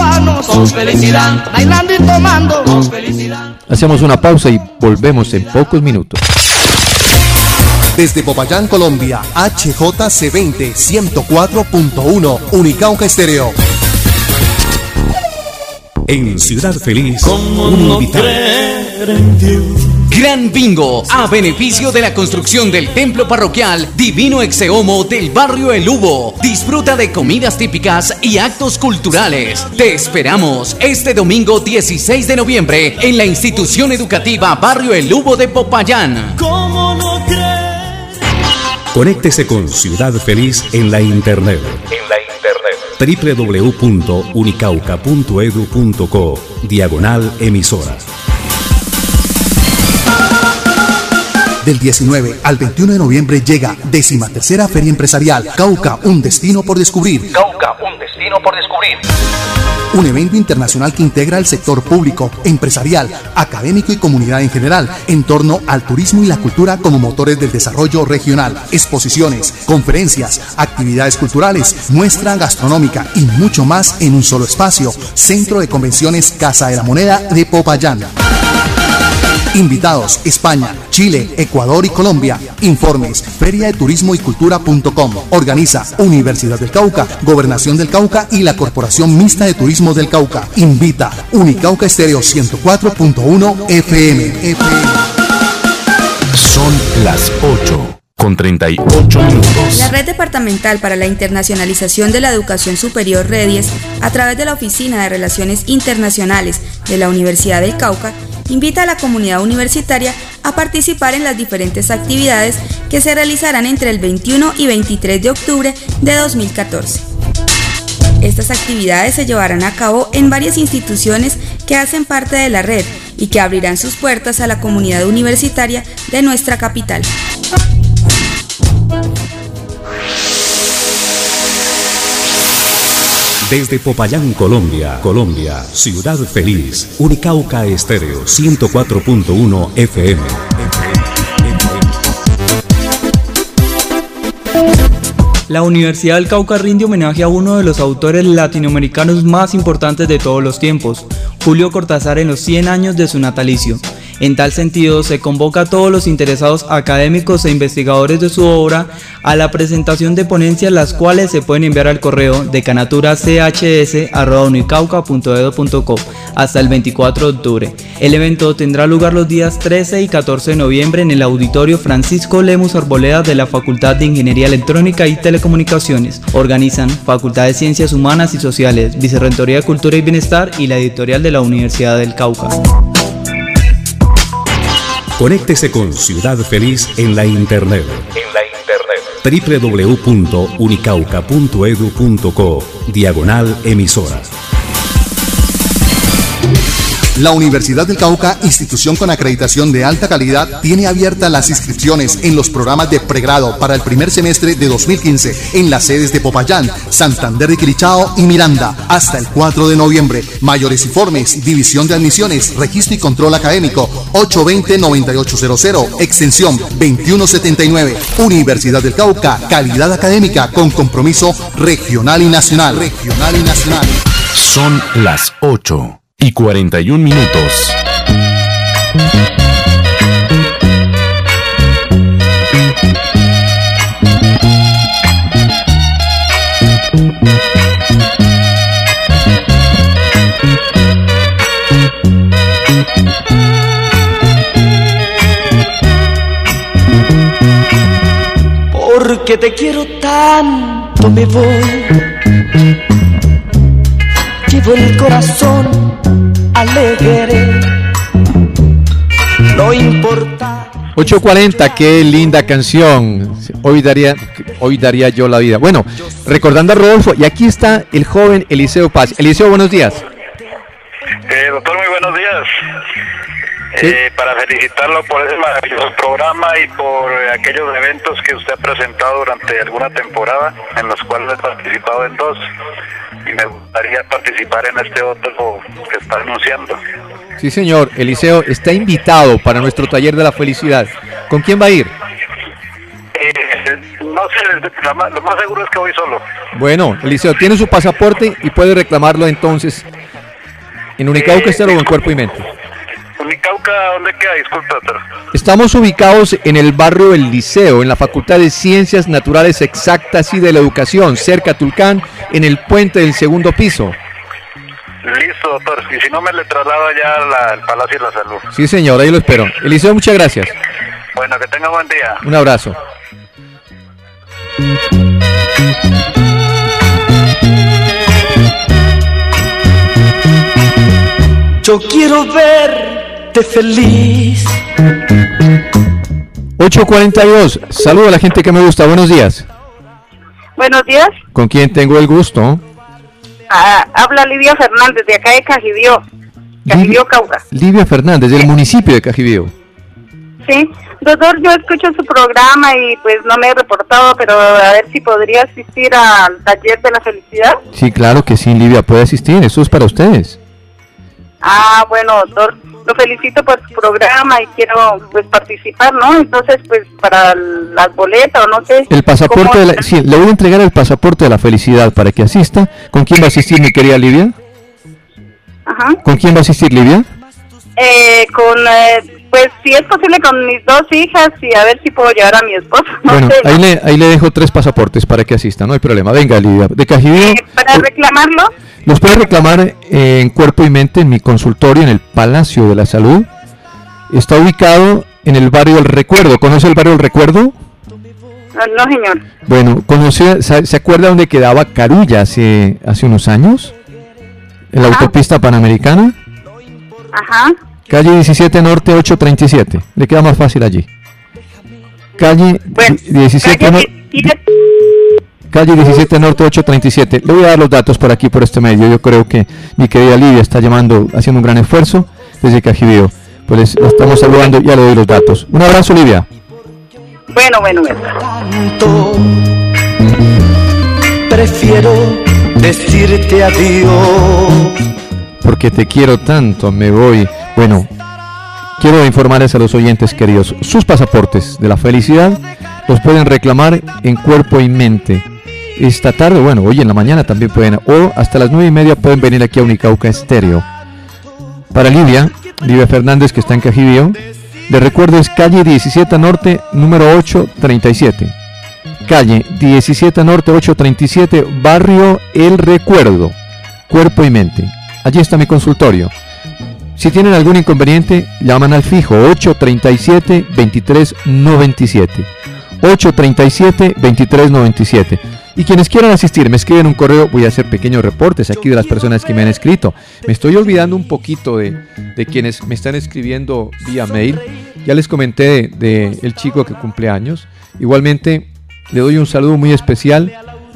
Hacemos una pausa y volvemos en pocos minutos. Desde Popayán, Colombia, H J C veinte, ciento cuatro punto uno, Unicauca Estéreo. En Ciudad Feliz, un invitado. Gran Bingo, a beneficio de la construcción del templo parroquial Divino Exeomo del barrio El Hubo. Disfruta de comidas típicas y actos culturales. Te esperamos este domingo dieciséis de noviembre en la institución educativa Barrio El Hubo de Popayán. ¿Cómo no creer? Conéctese con Ciudad Feliz en la internet. En la internet. doble u doble u doble u punto unicauca punto edu punto co, diagonal emisora. Del diecinueve al veintiuno de noviembre llega décima tercera Feria Empresarial Cauca, un destino por descubrir. Cauca, un destino por descubrir. Un evento internacional que integra el sector público, empresarial, académico y comunidad en general, en torno al turismo y la cultura como motores del desarrollo regional. Exposiciones, conferencias, actividades culturales, muestra gastronómica y mucho más en un solo espacio. Centro de Convenciones Casa de la Moneda de Popayán. Invitados: España, Chile, Ecuador y Colombia. Informes: feria de turismo y cultura punto com. Organiza Universidad del Cauca, Gobernación del Cauca y la Corporación Mixta de Turismo del Cauca. Invita Unicauca Estéreo ciento cuatro punto uno F M. F M. Son las ocho con treinta y ocho minutos. La Red Departamental para la Internacionalización de la Educación Superior REDIES, a través de la Oficina de Relaciones Internacionales de la Universidad del Cauca, invita a la comunidad universitaria a participar en las diferentes actividades que se realizarán entre el veintiuno y veintitrés de octubre de dos mil catorce. Estas actividades se llevarán a cabo en varias instituciones que hacen parte de la red y que abrirán sus puertas a la comunidad universitaria de nuestra capital. Desde Popayán, Colombia, Colombia, Ciudad Feliz, Unicauca Estéreo ciento cuatro punto uno F M. La Universidad del Cauca rinde homenaje a uno de los autores latinoamericanos más importantes de todos los tiempos, Julio Cortázar, en los cien años de su natalicio. En tal sentido, se convoca a todos los interesados académicos e investigadores de su obra a la presentación de ponencias, las cuales se pueden enviar al correo decanaturaChs arroba unicauca punto edu punto co hasta el veinticuatro de octubre. El evento tendrá lugar los días trece y catorce de noviembre en el Auditorio Francisco Lemus Arboleda de la Facultad de Ingeniería Electrónica y Telecomunicaciones. Organizan Facultad de Ciencias Humanas y Sociales, Vicerrectoría de Cultura y Bienestar y la editorial de la Universidad del Cauca. Conéctese con Ciudad Feliz en la Internet. En la Internet. doble u doble u doble u punto unicauca punto edu punto co, diagonal emisora. La Universidad del Cauca, institución con acreditación de alta calidad, tiene abiertas las inscripciones en los programas de pregrado para el primer semestre de dos mil quince en las sedes de Popayán, Santander de Quilichao y Miranda hasta el cuatro de noviembre. Mayores informes, División de Admisiones, Registro y Control Académico, ocho dos cero, nueve ocho cero cero, extensión veintiuno setenta y nueve. Universidad del Cauca, calidad académica con compromiso regional y nacional. Regional y nacional. Son las ocho y cuarenta y un minutos. Porque te quiero tanto me voy, llevo el corazón alegre, no importa. ocho cuarenta, qué linda canción. Hoy daría, hoy daría yo la vida. Bueno, recordando a Rodolfo, y aquí está el joven Eliseo Paz. Eliseo, buenos días. Eh, doctor, muy buenos días. ¿Sí? Eh, para felicitarlo por ese maravilloso programa y por eh, aquellos eventos que usted ha presentado durante alguna temporada, en los cuales he participado en dos, y me gustaría participar en este otro que está anunciando. Sí, señor. Eliseo está invitado para nuestro taller de la felicidad. ¿Con quién va a ir? Eh, no sé, lo más, lo más seguro es que voy solo. Bueno, Eliseo, tiene su pasaporte y puede reclamarlo entonces en Unicauca Eh, Estero o en Cuerpo y Mente. Unicauca, ¿dónde queda? Disculpa, doctor. Estamos ubicados en el barrio El Liceo, en la Facultad de Ciencias Naturales Exactas y de la Educación, cerca a Tulcán, en el puente del segundo piso. Listo, doctor. Y si no, me le traslado allá al, al Palacio de la Salud. Sí, señor, ahí lo espero. Eliseo, muchas gracias. Bueno, que tenga buen día. Un abrazo. Yo quiero verte feliz. ocho cuarenta y dos. Saludo a la gente que me gusta. Buenos días. Buenos días. ¿Con quién tengo el gusto? Ah, habla Lidia Fernández de acá de Cajibío. Cajibío, Cauca. Livia Fernández, del municipio de Cajibío. Sí, doctor, yo escucho su programa y pues no me he reportado, pero a ver si podría asistir al taller de la felicidad. Sí, claro que sí, Livia, puede asistir. Eso es para ustedes. Ah, bueno, doctor, lo felicito por su programa y quiero pues participar, ¿no? Entonces, pues para las boletas o no sé. El pasaporte de la, sí, le voy a entregar el pasaporte de la felicidad para que asista. ¿Con quién va a asistir, mi querida Livia? Ajá. ¿Con quién va a asistir, Livia? Eh, con, eh, pues si es posible con mis dos hijas y a ver si puedo llevar a mi esposo. No Bueno, sé, ahí ¿no? le, ahí le dejo tres pasaportes para que asista, no hay problema. Venga, Livia, de Cajibío. Eh, para reclamarlo. Los puede reclamar eh, en Cuerpo y Mente en mi consultorio en el Palacio de la Salud. Está ubicado en el barrio El Recuerdo. ¿Conoce el barrio El Recuerdo? No, no, señor. Bueno, ¿conoce, ¿se, se acuerda dónde quedaba Carulla hace, hace unos años? En la Ajá. autopista Panamericana. Ajá. Calle diecisiete Norte ocho treinta y siete. Le queda más fácil allí. Calle Bueno, diecisiete calle Norte. diecisiete. Calle diecisiete Norte ocho treinta y siete. Le voy a dar los datos por aquí, por este medio. Yo creo que mi querida Livia está llamando, haciendo un gran esfuerzo desde Cajibío. Pues les- la estamos saludando, ya le doy los datos. Un abrazo, Livia. Bueno, bueno, bueno. Tanto prefiero decirte adiós. Porque te quiero tanto, me voy. Bueno, quiero informarles a los oyentes queridos, sus pasaportes de la felicidad los pueden reclamar en Cuerpo y Mente. Esta tarde, bueno, hoy en la mañana también pueden, o hasta las nueve y media pueden venir aquí a Unicauca Estéreo. Para Livia, Libe Fernández, que está en Cajibío. Le recuerdo, es calle diecisiete Norte, número ochocientos treinta y siete. Calle diecisiete Norte, ochocientos treinta y siete, barrio El Recuerdo, Cuerpo y Mente. Allí está mi consultorio. Si tienen algún inconveniente, llaman al fijo ocho treinta y siete, veintitrés noventa y siete. ocho treinta y siete, veintitrés noventa y siete. Y quienes quieran asistir, me escriben un correo. Voy a hacer pequeños reportes aquí de las personas que me han escrito. Me estoy olvidando un poquito de, de quienes me están escribiendo vía mail. Ya les comenté de, de el chico que cumple años. Igualmente, le doy un saludo muy especial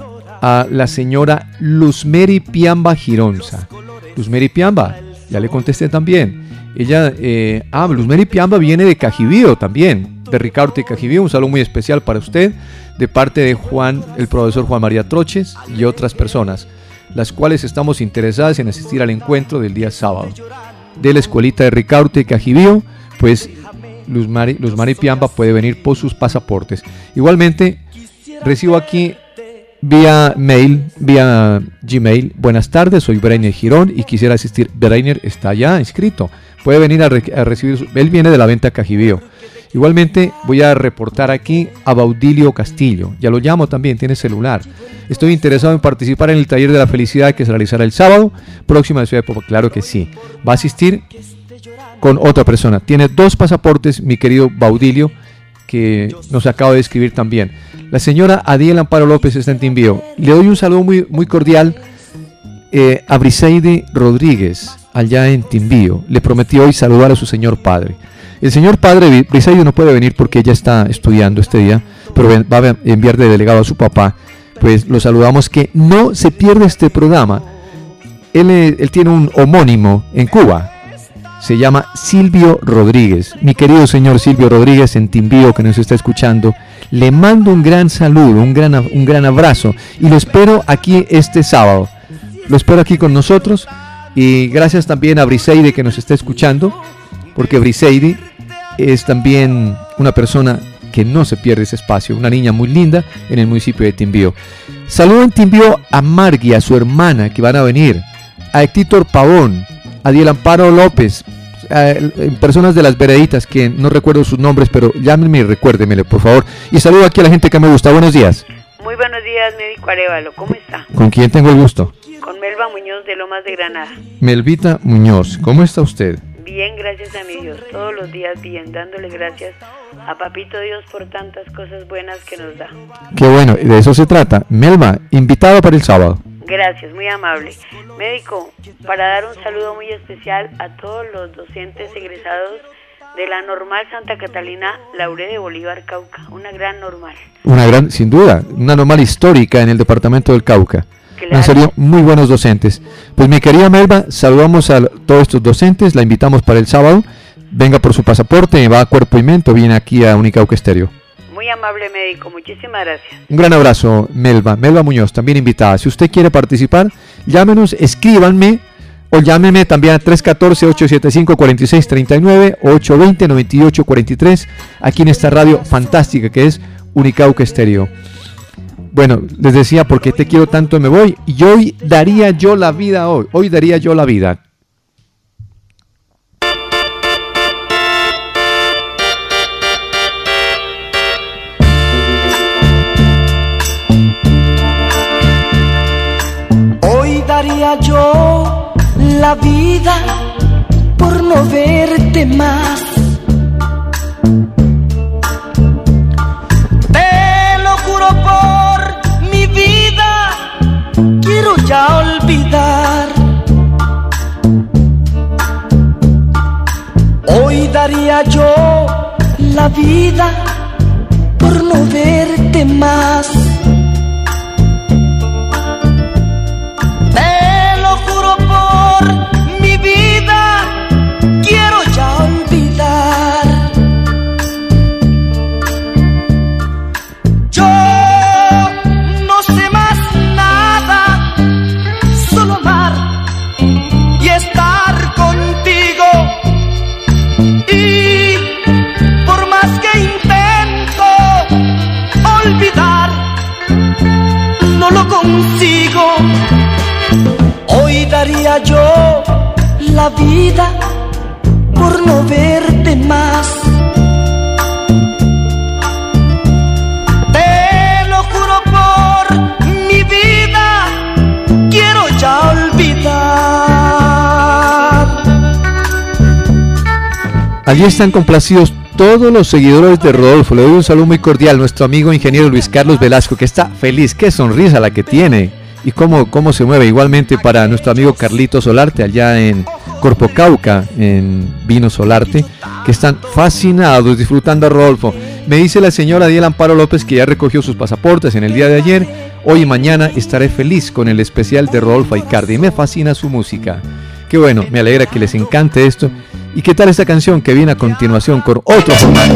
a la señora Luzmeri Piamba Gironza. Luzmeri Piamba, ya le contesté también. Ella, eh, ah, Luzmeri Piamba viene de Cajibío también, de Ricaurte y Cajibío. Un saludo muy especial para usted, de parte de Juan, el profesor Juan María Troches y otras personas, las cuales estamos interesadas en asistir al encuentro del día sábado de la escuelita de Ricaurte y Cajibío. Pues Luzmari, Luzmari Piamba puede venir por sus pasaportes. Igualmente, recibo aquí vía mail, vía Gmail: buenas tardes, soy Breiner Girón y quisiera asistir. Breiner está ya inscrito, puede venir a, re, a recibir su, él viene de la venta Cajibío. Igualmente voy a reportar aquí a Baudilio Castillo, ya lo llamo también, tiene celular. Estoy interesado en participar en el taller de la felicidad que se realizará el sábado próximo de Ciudad de Popayán. Claro que sí, va a asistir con otra persona. Tiene dos pasaportes, mi querido Baudilio, que nos acaba de escribir también. La señora Adiel Amparo López está en Timbío. Le doy un saludo muy, muy cordial eh, a Briseide Rodríguez, allá en Timbío. Le prometí hoy saludar a su señor padre. El señor padre Briseide no puede venir porque ella está estudiando este día, pero va a enviar de delegado a su papá. Pues lo saludamos, que no se pierde este programa. Él, él tiene un homónimo en Cuba. Se llama Silvio Rodríguez. Mi querido señor Silvio Rodríguez en Timbío, que nos está escuchando, le mando un gran saludo, un gran, un gran abrazo, y lo espero aquí este sábado. Lo espero aquí con nosotros. Y gracias también a Briseide, que nos está escuchando, porque Briseide es también una persona que no se pierde ese espacio, una niña muy linda en el municipio de Timbío. Saludo en Timbío a Margui, a su hermana, que van a venir, a Héctor Pavón, a Diel Amparo López, eh, personas de las vereditas que no recuerdo sus nombres, pero llámenme y recuérdenmelo, por favor. Y saludo aquí a la gente que me gusta. Buenos días. Muy buenos días, médico Arevalo. ¿Cómo está? ¿Con quién tengo el gusto? Con Melba Muñoz de Lomas de Granada. Melvita Muñoz, ¿cómo está usted? Bien, gracias a mi Dios. Todos los días bien, dándole gracias a Papito Dios por tantas cosas buenas que nos da. Qué bueno, de eso se trata. Melba, invitada para el sábado. Gracias, muy amable. Médico, para dar un saludo muy especial a todos los docentes egresados de la Normal Santa Catalina Lauré de Bolívar, Cauca, una gran normal. Una gran, sin duda, una normal histórica en el departamento del Cauca. Claro. Han salido muy buenos docentes. Pues mi querida Melba, saludamos a todos estos docentes, la invitamos para el sábado. Venga por su pasaporte, va a Cuerpo y Mente, viene aquí a Unicauca Estéreo. Muy amable, médico, muchísimas gracias. Un gran abrazo, Melba. Melba Muñoz, también invitada. Si usted quiere participar, llámenos, escríbanme o llámeme también a tres uno cuatro, ocho siete cinco, cuatro seis tres nueve, ocho dos cero, nueve ocho cuatro tres, aquí en esta radio fantástica que es Unicauca Estéreo. Bueno, les decía, porque te quiero tanto me voy, y hoy daría yo la vida hoy, hoy daría yo la vida. Hoy daría yo la vida por no verte más. Te lo juro por mi vida, quiero ya olvidar. Hoy daría yo la vida por no verte más. Te lo juro por mi vida, quiero ya olvidar. Yo no sé más nada, solo amar y estar contigo. Y por más que intento olvidar, no lo consigo. Hoy daría yo la vida allí están complacidos todos los seguidores de Rodolfo. Le doy un saludo muy cordial. Nuestro amigo ingeniero Luis Carlos Velasco, que está feliz. Qué sonrisa la que tiene y cómo, cómo se mueve. Igualmente para nuestro amigo Carlito Solarte, allá en Corpo Cauca, en Vino Solarte, que están fascinados disfrutando a Rodolfo. Me dice la señora Diela Amparo López que ya recogió sus pasaportes en el día de ayer. Hoy y mañana estaré feliz con el especial de Rodolfo Aicardi. Me fascina su música. Qué bueno, me alegra que les encante esto. ¿Y qué tal esta canción que viene a continuación con otro formato?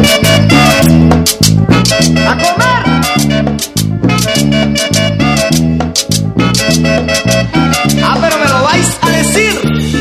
¡A comer! Ah, pero me lo vais a decir.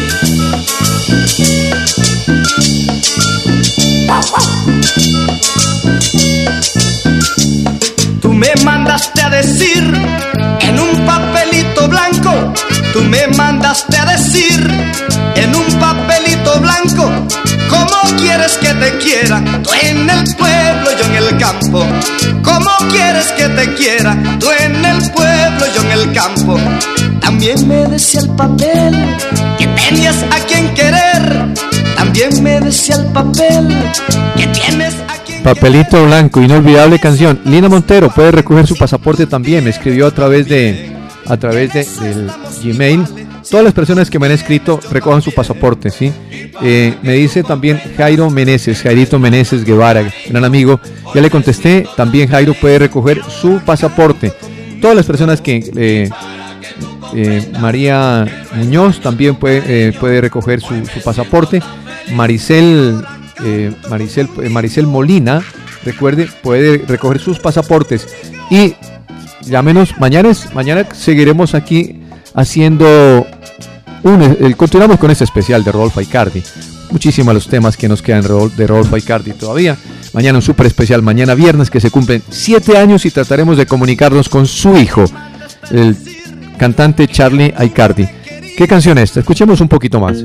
Tú me mandaste a decir en un papelito blanco. Tú me mandaste a decir en un papelito blanco. ¿Cómo quieres que te quiera? Tú en el pueblo, yo en el campo. ¿Cómo quieres que te quiera? Tú en el pueblo, yo en el campo. También me decía el papel que tenías a quien querer. También me decía el papel que tienes a quien Papelito Blanco, inolvidable canción. Lina Montero puede recoger su pasaporte también. Me escribió a través de a través de, del Gmail. Todas las personas que me han escrito recojan su pasaporte, ¿sí? Eh, me dice también Jairo Meneses, Jairito Meneses Guevara, gran amigo. Ya le contesté, también Jairo puede recoger su pasaporte. Todas las personas que... Eh, eh, María Muñoz también puede, eh, puede recoger su, su pasaporte. Maricel, eh, Maricel, eh, Maricel Molina, recuerde, puede recoger sus pasaportes. Y llámenos, mañana, es, mañana seguiremos aquí haciendo un, el, continuamos con este especial de Rodolfo Aicardi. Muchísimos los temas que nos quedan de Rodolfo Aicardi todavía. Mañana un súper especial, mañana viernes, que se cumplen siete años y trataremos de comunicarnos con su hijo, el cantante Charlie Aicardi. ¿Qué canción es esta? Escuchemos un poquito más.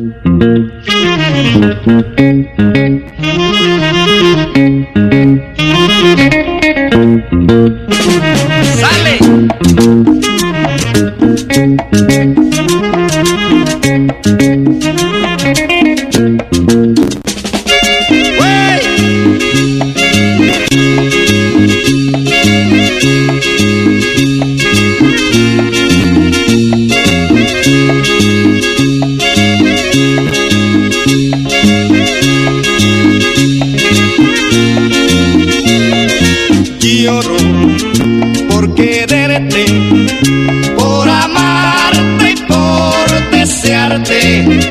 ¡Sale! Lloro por quererte, por amarte y por desearte.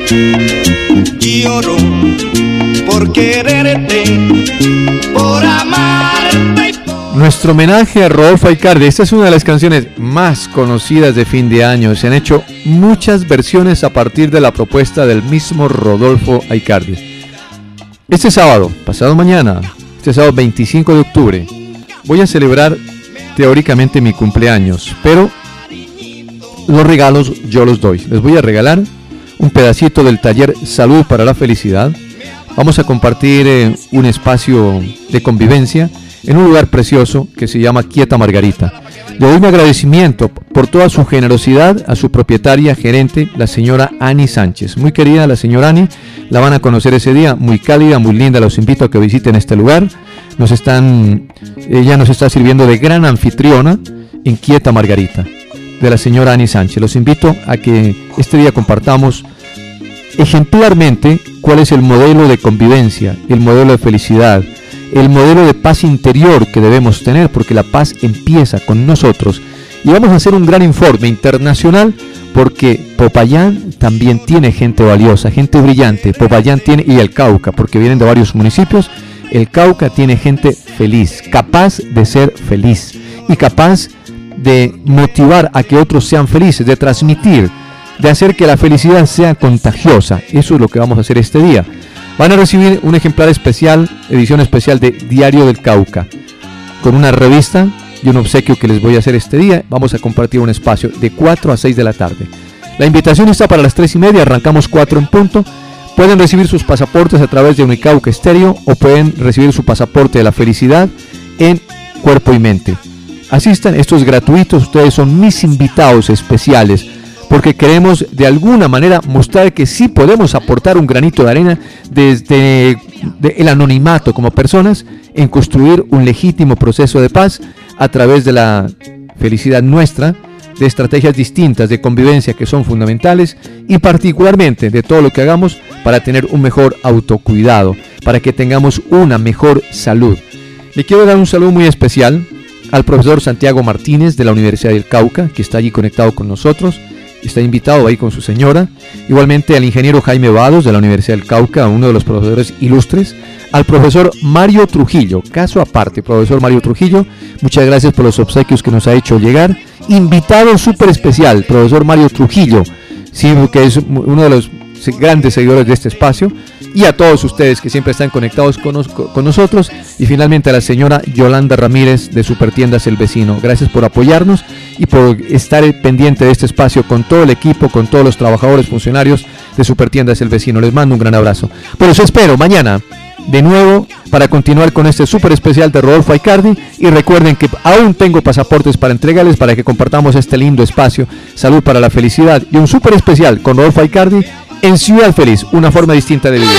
Lloro por quererte, por amarte y por... Nuestro homenaje a Rodolfo Aicardi. Esta es una de las canciones más conocidas de fin de año. Se han hecho muchas versiones a partir de la propuesta del mismo Rodolfo Aicardi. Este sábado, pasado mañana, este sábado veinticinco de octubre, voy a celebrar teóricamente mi cumpleaños, pero los regalos yo los doy. Les voy a regalar un pedacito del taller Salud para la Felicidad. Vamos a compartir eh, un espacio de convivencia en un lugar precioso que se llama Quieta Margarita. Le doy un agradecimiento por toda su generosidad a su propietaria gerente, la señora Ani Sánchez. Muy querida la señora Ani, la van a conocer ese día, muy cálida, muy linda. Los invito a que visiten este lugar. Nos están, ella nos está sirviendo de gran anfitriona en Quieta Margarita, de la señora Ani Sánchez. Los invito a que este día compartamos ejemplarmente cuál es el modelo de convivencia, el modelo de felicidad, el modelo de paz interior que debemos tener, porque la paz empieza con nosotros. Y vamos a hacer un gran informe internacional, porque Popayán también tiene gente valiosa, gente brillante. Popayán tiene, y el Cauca, porque vienen de varios municipios. El Cauca tiene gente feliz, capaz de ser feliz y capaz de motivar a que otros sean felices, de transmitir, de hacer que la felicidad sea contagiosa. Eso es lo que vamos a hacer este día. Van a recibir un ejemplar especial, edición especial de Diario del Cauca, con una revista y un obsequio que les voy a hacer este día. Vamos a compartir un espacio de cuatro a seis de la tarde. La invitación está para las tres y media, arrancamos cuatro en punto. Pueden recibir sus pasaportes a través de Unicauca Estéreo o pueden recibir su pasaporte de la felicidad en Cuerpo y Mente. Asistan, esto es gratuito, ustedes son mis invitados especiales porque queremos de alguna manera mostrar que sí podemos aportar un granito de arena desde de el anonimato como personas en construir un legítimo proceso de paz a través de la felicidad nuestra, de estrategias distintas de convivencia que son fundamentales y particularmente de todo lo que hagamos para tener un mejor autocuidado, para que tengamos una mejor salud. Le quiero dar un saludo muy especial al profesor Santiago Martínez de la Universidad del Cauca, que está allí conectado con nosotros, está invitado ahí con su señora, igualmente al ingeniero Jaime Vados de la Universidad del Cauca, uno de los profesores ilustres, al profesor Mario Trujillo, caso aparte, profesor Mario Trujillo, muchas gracias por los obsequios que nos ha hecho llegar, invitado súper especial, profesor Mario Trujillo, sí, que es uno de los grandes seguidores de este espacio, y a todos ustedes que siempre están conectados con, nos, con nosotros, y finalmente a la señora Yolanda Ramírez de Supertiendas El Vecino. Gracias por apoyarnos y por estar pendiente de este espacio con todo el equipo, con todos los trabajadores, funcionarios de Supertiendas El Vecino. Les mando un gran abrazo. Por eso espero mañana de nuevo para continuar con este súper especial de Rodolfo Aicardi, y recuerden que aún tengo pasaportes para entregarles para que compartamos este lindo espacio. Salud para la felicidad y un súper especial con Rodolfo Aicardi en Ciudad Feliz, una forma distinta de vivir.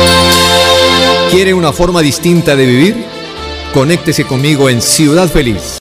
¿Quiere una forma distinta de vivir? Conéctese conmigo en Ciudad Feliz.